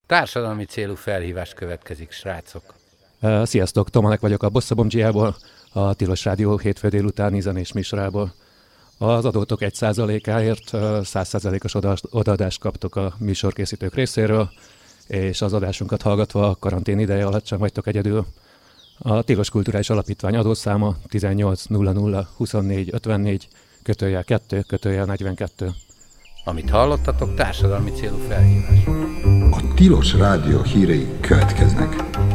Társadalmi célú felhívás következik, srácok. Sziasztok, Tomanek vagyok a Bosszabomcsiából, a Tilos Rádió hétfő délutáni zenés műsorából. Az adótok 1%-áért 100%-os odaadást kaptok a műsorkészítők részéről, és az adásunkat hallgatva a karantén ideje alatt sem vagytok egyedül. A Tilos Kulturális Alapítvány adószáma 1800 24 54 /2 /42. Amit hallottatok, társadalmi célú felhívás. A Tilos Rádió hírei következnek.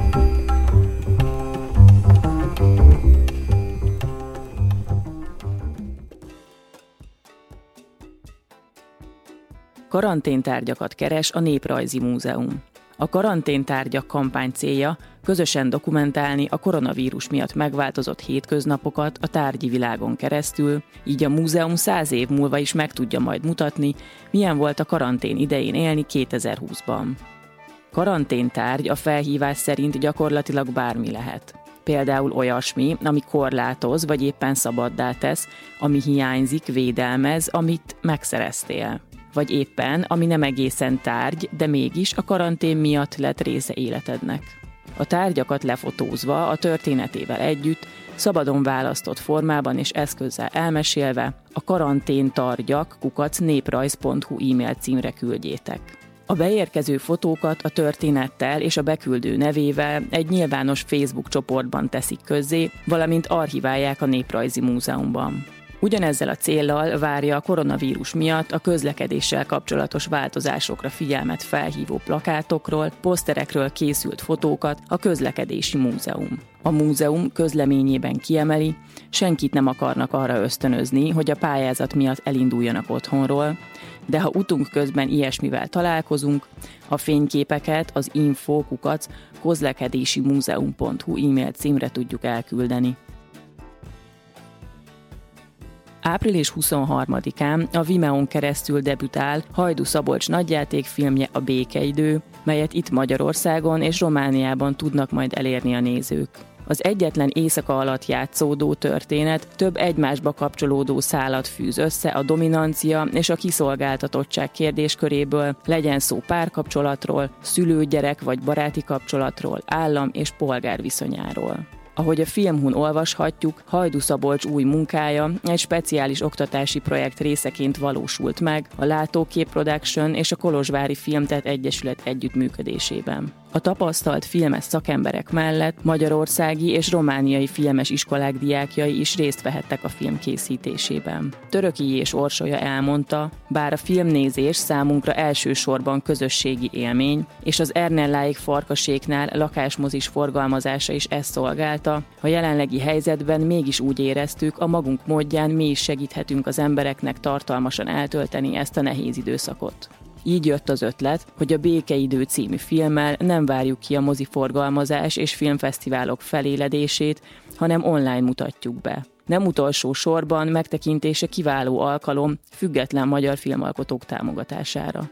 Karanténtárgyakat keres a Néprajzi Múzeum. A karanténtárgyak kampány célja közösen dokumentálni a koronavírus miatt megváltozott hétköznapokat a tárgyi világon keresztül, így a múzeum 100 év múlva is meg tudja majd mutatni, milyen volt a karantén idején élni 2020-ban. Karanténtárgy a felhívás szerint gyakorlatilag bármi lehet. Például olyasmi, ami korlátoz vagy éppen szabaddá tesz, ami hiányzik, védelmez, amit megszereztél. Vagy éppen, ami nem egészen tárgy, de mégis a karantén miatt lett része életednek. A tárgyakat lefotózva, a történetével együtt, szabadon választott formában és eszközzel elmesélve, a karanténtárgyak@néprajz.hu e-mail címre küldjétek. A beérkező fotókat a történettel és a beküldő nevével egy nyilvános Facebook csoportban teszik közzé, valamint archiválják a Néprajzi Múzeumban. Ugyanezzel a céllal várja a koronavírus miatt a közlekedéssel kapcsolatos változásokra figyelmet felhívó plakátokról, poszterekről készült fotókat a Közlekedési Múzeum. A múzeum közleményében kiemeli, senkit nem akarnak arra ösztönözni, hogy a pályázat miatt elinduljanak otthonról, de ha utunk közben ilyesmivel találkozunk, a fényképeket az info@kozlekedésimúzeum.hu e-mail címre tudjuk elküldeni. Április 23-án a Vimeón keresztül debütál Hajdú Szabolcs nagyjátékfilmje, a Békeidő, melyet itt Magyarországon és Romániában tudnak majd elérni a nézők. Az egyetlen éjszaka alatt játszódó történet több egymásba kapcsolódó szálat fűz össze a dominancia és a kiszolgáltatottság kérdésköréből, legyen szó párkapcsolatról, szülő-gyerek vagy baráti kapcsolatról, állam és polgár viszonyáról. Ahogy a Filmhun olvashatjuk, Hajdú Szabolcs új munkája egy speciális oktatási projekt részeként valósult meg a Látókép Production és a Kolozsvári Filmtett Egyesület együttműködésében. A tapasztalt filmes szakemberek mellett magyarországi és romániai filmes iskolák diákjai is részt vehettek a film készítésében. Töröki és Orsolya elmondta, bár a filmnézés számunkra elsősorban közösségi élmény, és az Ernelláig Farkaséknál lakásmozis forgalmazása is ezt szolgálta, a jelenlegi helyzetben mégis úgy éreztük, a magunk módján mi is segíthetünk az embereknek tartalmasan eltölteni ezt a nehéz időszakot. Így jött az ötlet, hogy a Békeidő című filmmel nem várjuk ki a moziforgalmazás és filmfesztiválok feléledését, hanem online mutatjuk be. Nem utolsó sorban megtekintése kiváló alkalom független magyar filmalkotók támogatására.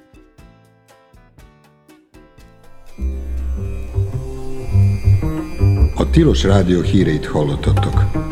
A Tilos Rádió híreit hallottatok.